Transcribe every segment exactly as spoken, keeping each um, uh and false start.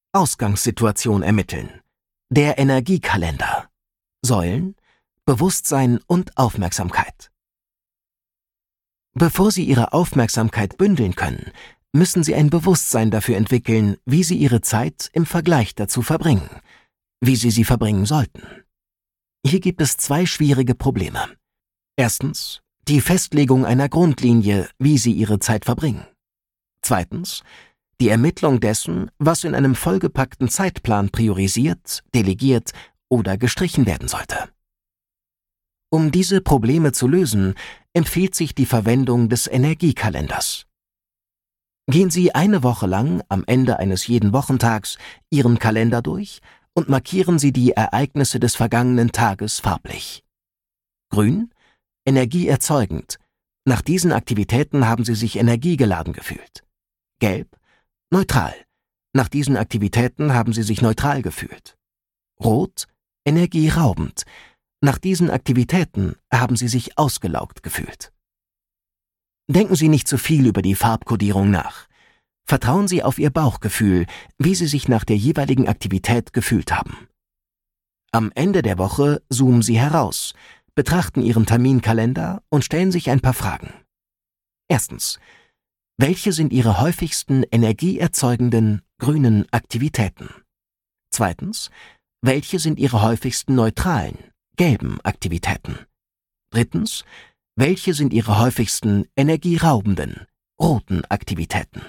Ausgangssituation ermitteln. Der Energiekalender. Säulen: Bewusstsein und Aufmerksamkeit. Bevor Sie Ihre Aufmerksamkeit bündeln können, müssen Sie ein Bewusstsein dafür entwickeln, wie Sie Ihre Zeit im Vergleich dazu verbringen, wie Sie sie verbringen sollten. Hier gibt es zwei schwierige Probleme. Erstens, die Festlegung einer Grundlinie, wie Sie Ihre Zeit verbringen. Zweitens, die Ermittlung dessen, was in einem vollgepackten Zeitplan priorisiert, delegiert oder gestrichen werden sollte. Um diese Probleme zu lösen, empfiehlt sich die Verwendung des Energiekalenders. Gehen Sie eine Woche lang am Ende eines jeden Wochentags Ihren Kalender durch und markieren Sie die Ereignisse des vergangenen Tages farblich. Grün: energieerzeugend. Nach diesen Aktivitäten haben Sie sich energiegeladen gefühlt. Gelb: neutral. Nach diesen Aktivitäten haben Sie sich neutral gefühlt. Rot: energieraubend. Nach diesen Aktivitäten haben Sie sich ausgelaugt gefühlt. Denken Sie nicht zu viel über die Farbkodierung nach. Vertrauen Sie auf Ihr Bauchgefühl, wie Sie sich nach der jeweiligen Aktivität gefühlt haben. Am Ende der Woche zoomen Sie heraus, betrachten Ihren Terminkalender und stellen sich ein paar Fragen. Erstens: Welche sind Ihre häufigsten energieerzeugenden grünen Aktivitäten? Zweitens: Welche sind Ihre häufigsten neutralen gelben Aktivitäten? Drittens: Welche sind Ihre häufigsten energieraubenden roten Aktivitäten?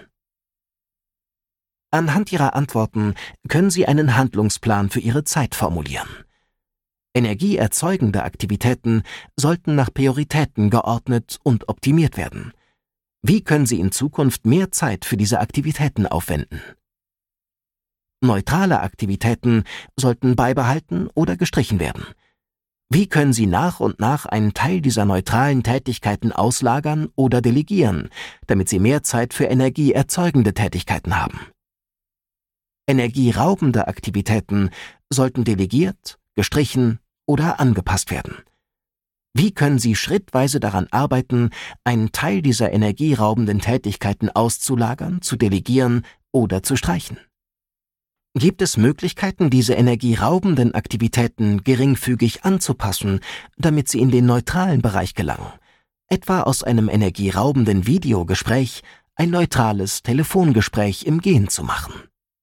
Anhand Ihrer Antworten können Sie einen Handlungsplan für Ihre Zeit formulieren. Energieerzeugende Aktivitäten sollten nach Prioritäten geordnet und optimiert werden. Wie können Sie in Zukunft mehr Zeit für diese Aktivitäten aufwenden? Neutrale Aktivitäten sollten beibehalten oder gestrichen werden. Wie können Sie nach und nach einen Teil dieser neutralen Tätigkeiten auslagern oder delegieren, damit Sie mehr Zeit für energieerzeugende Tätigkeiten haben? Energieraubende Aktivitäten sollten delegiert, gestrichen oder angepasst werden. Wie können Sie schrittweise daran arbeiten, einen Teil dieser energieraubenden Tätigkeiten auszulagern, zu delegieren oder zu streichen? Gibt es Möglichkeiten, diese energieraubenden Aktivitäten geringfügig anzupassen, damit sie in den neutralen Bereich gelangen, etwa aus einem energieraubenden Videogespräch ein neutrales Telefongespräch im Gehen zu machen?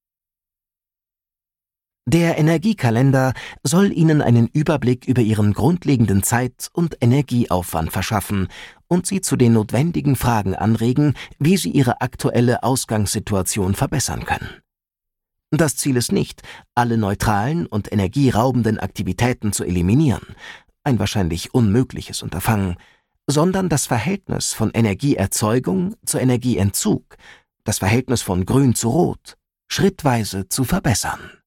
Der Energiekalender soll Ihnen einen Überblick über Ihren grundlegenden Zeit- und Energieaufwand verschaffen und Sie zu den notwendigen Fragen anregen, wie Sie Ihre aktuelle Ausgangssituation verbessern können. Das Ziel ist nicht, alle neutralen und energieraubenden Aktivitäten zu eliminieren, ein wahrscheinlich unmögliches Unterfangen, sondern das Verhältnis von Energieerzeugung zu Energieentzug, das Verhältnis von Grün zu Rot, schrittweise zu verbessern.